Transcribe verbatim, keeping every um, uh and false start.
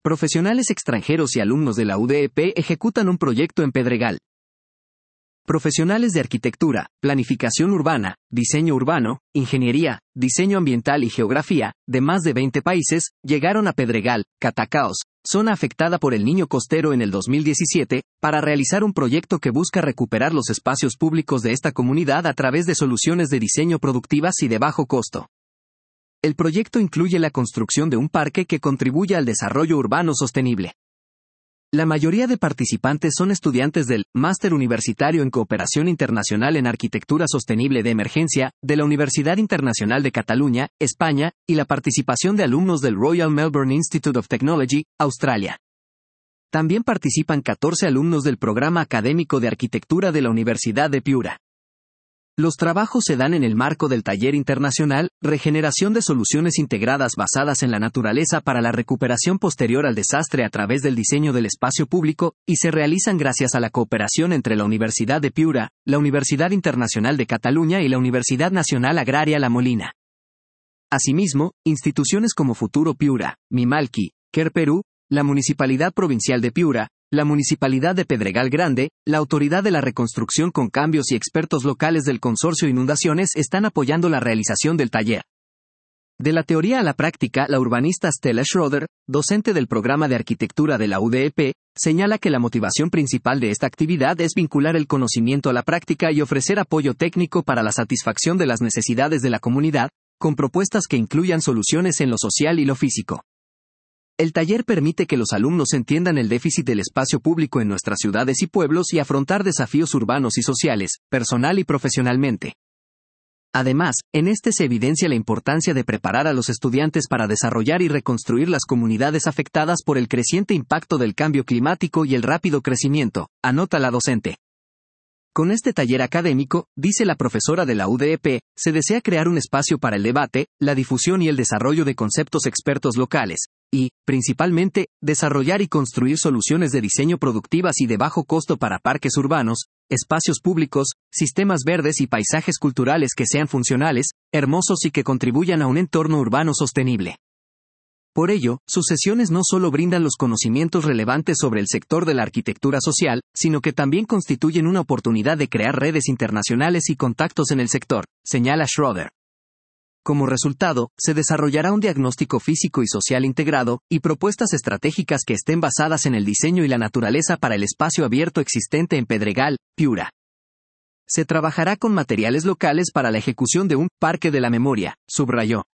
Profesionales extranjeros y alumnos de la U D E P ejecutan un proyecto en Pedregal. Profesionales de arquitectura, planificación urbana, diseño urbano, ingeniería, diseño ambiental y geografía, de más de veinte países, llegaron a Pedregal, Catacaos, zona afectada por el Niño Costero en el dos mil diecisiete, para realizar un proyecto que busca recuperar los espacios públicos de esta comunidad a través de soluciones de diseño productivas y de bajo costo. El proyecto incluye la construcción de un parque que contribuye al desarrollo urbano sostenible. La mayoría de participantes son estudiantes del Máster Universitario en Cooperación Internacional en Arquitectura Sostenible de Emergencia, de la Universidad Internacional de Cataluña, España, y la participación de alumnos del Royal Melbourne Institute of Technology, Australia. También participan catorce alumnos del Programa Académico de Arquitectura de la Universidad de Piura. Los trabajos se dan en el marco del Taller Internacional, Regeneración de Soluciones Integradas basadas en la naturaleza para la recuperación posterior al desastre a través del diseño del espacio público, y se realizan gracias a la cooperación entre la Universidad de Piura, la Universidad Internacional de Cataluña y la Universidad Nacional Agraria La Molina. Asimismo, instituciones como Futuro Piura, Mimalki, Care Perú, la Municipalidad Provincial de Piura, la Municipalidad de Pedregal Grande, la Autoridad de la Reconstrucción con Cambios y expertos locales del Consorcio Inundaciones están apoyando la realización del taller. De la teoría a la práctica, la urbanista Stella Schroeder, docente del programa de arquitectura de la U D E P, señala que la motivación principal de esta actividad es vincular el conocimiento a la práctica y ofrecer apoyo técnico para la satisfacción de las necesidades de la comunidad, con propuestas que incluyan soluciones en lo social y lo físico. El taller permite que los alumnos entiendan el déficit del espacio público en nuestras ciudades y pueblos y afrontar desafíos urbanos y sociales, personal y profesionalmente. Además, en este se evidencia la importancia de preparar a los estudiantes para desarrollar y reconstruir las comunidades afectadas por el creciente impacto del cambio climático y el rápido crecimiento, anota la docente. Con este taller académico, dice la profesora de la U D E P, se desea crear un espacio para el debate, la difusión y el desarrollo de conceptos expertos locales, y, principalmente, desarrollar y construir soluciones de diseño productivas y de bajo costo para parques urbanos, espacios públicos, sistemas verdes y paisajes culturales que sean funcionales, hermosos y que contribuyan a un entorno urbano sostenible. Por ello, sus sesiones no solo brindan los conocimientos relevantes sobre el sector de la arquitectura social, sino que también constituyen una oportunidad de crear redes internacionales y contactos en el sector, señala Schroeder. Como resultado, se desarrollará un diagnóstico físico y social integrado, y propuestas estratégicas que estén basadas en el diseño y la naturaleza para el espacio abierto existente en Pedregal, Piura. Se trabajará con materiales locales para la ejecución de un Parque de la Memoria, subrayó.